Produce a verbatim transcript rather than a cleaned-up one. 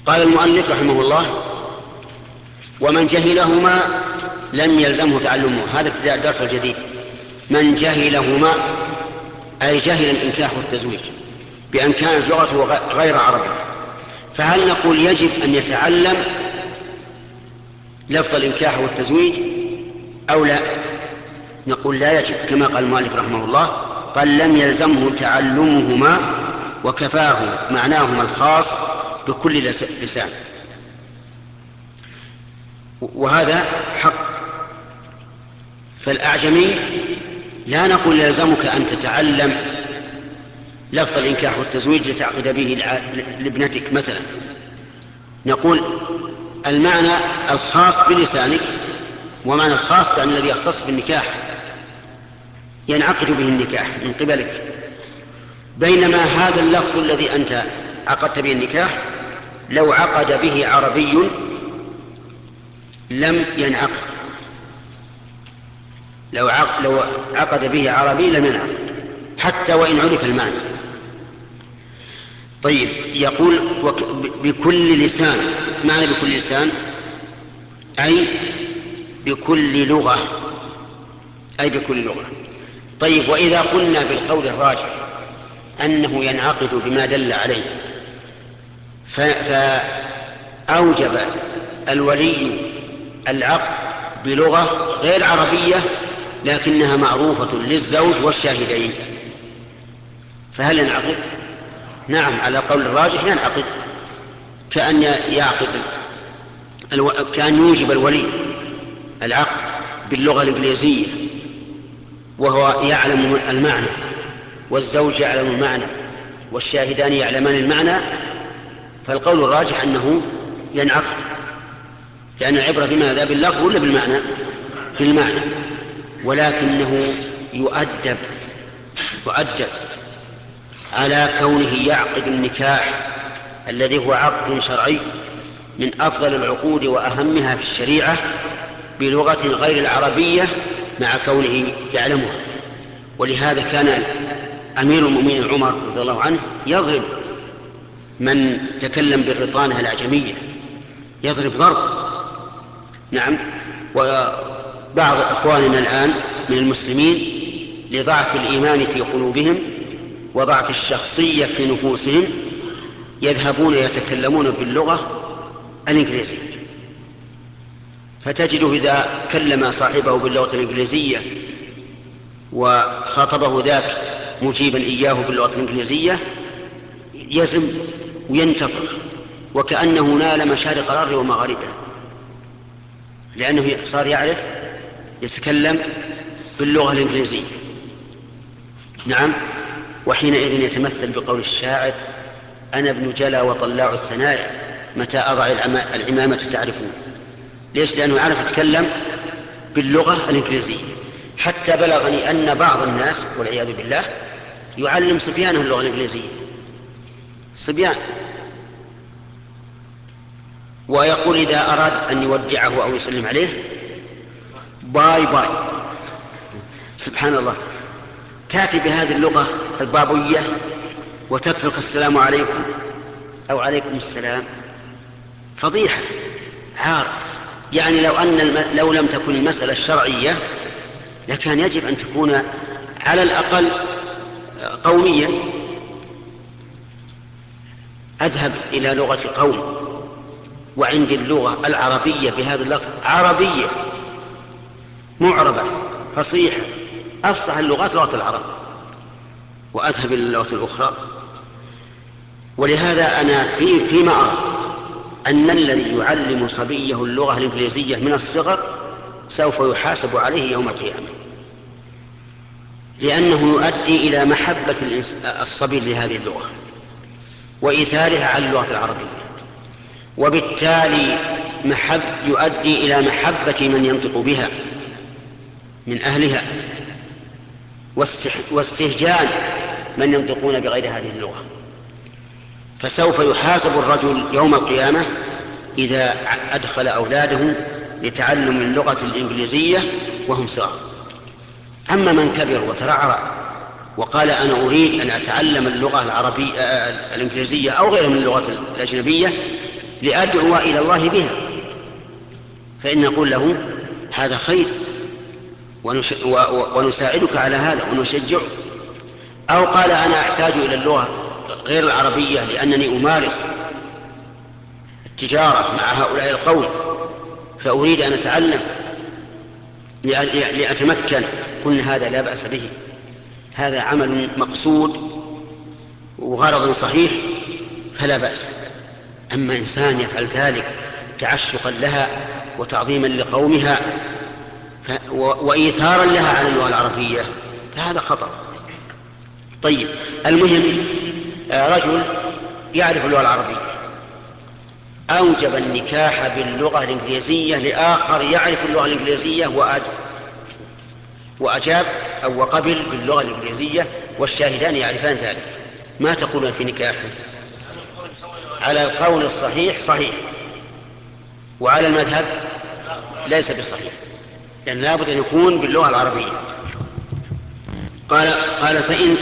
قال المؤلف رحمه الله: ومن جهلهما لم يلزمه تعلمه. هذا ابتداء الدرس الجديد. من جهلهما أي جهل الإنكاح والتزويج بأن كانت لغته غير عربية، فهل نقول يجب أن يتعلم لفظ الإنكاح والتزويج أو لا؟ نقول لا يجب، كما قال المؤلف رحمه الله: قال لم يلزمه تعلمهما وكفاه معناهما الخاص بكل لسان. وهذا حق. فالأعجمي لا نقول يلزمك أن تتعلم لفظ الإنكاح والتزويج لتعقد به لابنتك مثلا، نقول المعنى الخاص بلسانك، ومعنى الخاص يعني الذي يختص بالنكاح ينعقد به النكاح من قبلك، بينما هذا اللفظ الذي أنت عقدت به النكاح لو عقد به عربي لم ينعقد، لو لو عقد به عربي لم ينعقد حتى وإن عرف المعنى. طيب، يقول بكل لسان. معنى بكل لسان أي بكل لغة، أي بكل لغة. طيب، وإذا قلنا بالقول الراجح أنه ينعقد بما دل عليه، فأوجب الولي العقد بلغة غير عربية لكنها معروفة للزوج والشاهدين، فهل ينعقد؟ نعم، على قول الراجح ينعقد، كأن يعقد الو... كأن يوجب الولي العقد باللغة الإنجليزية وهو يعلم المعنى، والزوج يعلم المعنى، والشاهدان يعلمان المعنى، فالقول الراجح أنه ينعقد، لأن العبرة بماذا؟ باللفظ ولا بالمعنى؟ بالمعنى. ولكنه يؤدب يؤدب على كونه يعقد النكاح الذي هو عقد شرعي من أفضل العقود وأهمها في الشريعة بلغة غير العربية مع كونه يعلمها. ولهذا كان أمير المؤمنين عمر رضي الله عنه يضرب من تكلم بالرطانة الأعجمية، يضرب ضرب. نعم. وبعض إخواننا الآن من المسلمين لضعف الإيمان في قلوبهم وضعف الشخصية في نفوسهم يذهبون يتكلمون باللغة الإنجليزية، فتجده إذا كلم صاحبه باللغة الإنجليزية وخاطبه ذاك مجيبا إياه باللغة الإنجليزية يزم وينتفخ وكأنه نال مشارق الأرض ومغاربها، لأنه صار يعرف يتكلم باللغة الإنجليزية. نعم. وحينئذ يتمثل بقول الشاعر: أنا ابن جلا وطلاع الثنايا، متى أضع العمامة تعرفون. ليش؟ لأنه عرف يتكلم باللغة الإنجليزية، حتى بلغني أن بعض الناس والعياذ بالله يعلم صبيانه اللغة الإنجليزية، صبيان، ويقول إذا أراد أن يودعه أو يسلم عليه: باي باي. سبحان الله، تأتي بهذه اللغة البابوية وتترك السلام عليكم أو عليكم السلام. فضيحة، عار. يعني لو أن الم... لو لم تكن المسألة الشرعية لكان يجب أن تكون على الأقل قومية. أذهب إلى لغة قوم وعندي اللغة العربية بهذا اللفظ عربية معربة فصيحة أفصح اللغات لغة العرب، وأذهب إلى اللغة الأخرى. ولهذا أنا في فيما أرى أن الذي يعلم صبيه اللغة الإنجليزية من الصغر سوف يحاسب عليه يوم القيامة، لأنه يؤدي إلى محبة الصبي لهذه اللغة وإيثارها على اللغة العربية، وبالتالي محب يؤدي إلى محبة من ينطق بها من أهلها واستهجان من ينطقون بغير هذه اللغة. فسوف يحاسب الرجل يوم القيامة إذا أدخل أولاده لتعلم اللغة الإنجليزية وهم صغار. أما من كبر وترعرع وقال أنا أريد أن أتعلم اللغة العربية الإنجليزية أو غيرها من اللغات الأجنبية لأدعو إلى الله بها، فإن نقول له هذا خير ونساعدك على هذا ونشجعك. أو قال أنا أحتاج إلى اللغة غير العربية لأنني أمارس التجارة مع هؤلاء القوم فأريد أن أتعلم لأتمكن، قلنا هذا لا بأس به، هذا عمل مقصود وغرض صحيح فلا بأس. أما إنسان يفعل ذلك تعشقا لها وتعظيما لقومها وإيثارا لها على اللغة العربية فهذا خطأ. طيب، المهم رجل يعرف اللغة العربية أوجب النكاح باللغة الإنجليزية لآخر يعرف اللغة الإنجليزية وأجاب أو وقبل باللغة الإنجليزية والشاهدان يعرفان ذلك، ما تقولون في نكاحه؟ على القول الصحيح صحيح، وعلى المذهب ليس بصحيح، لأن لابد أن يكون باللغة العربية. قال قال فإن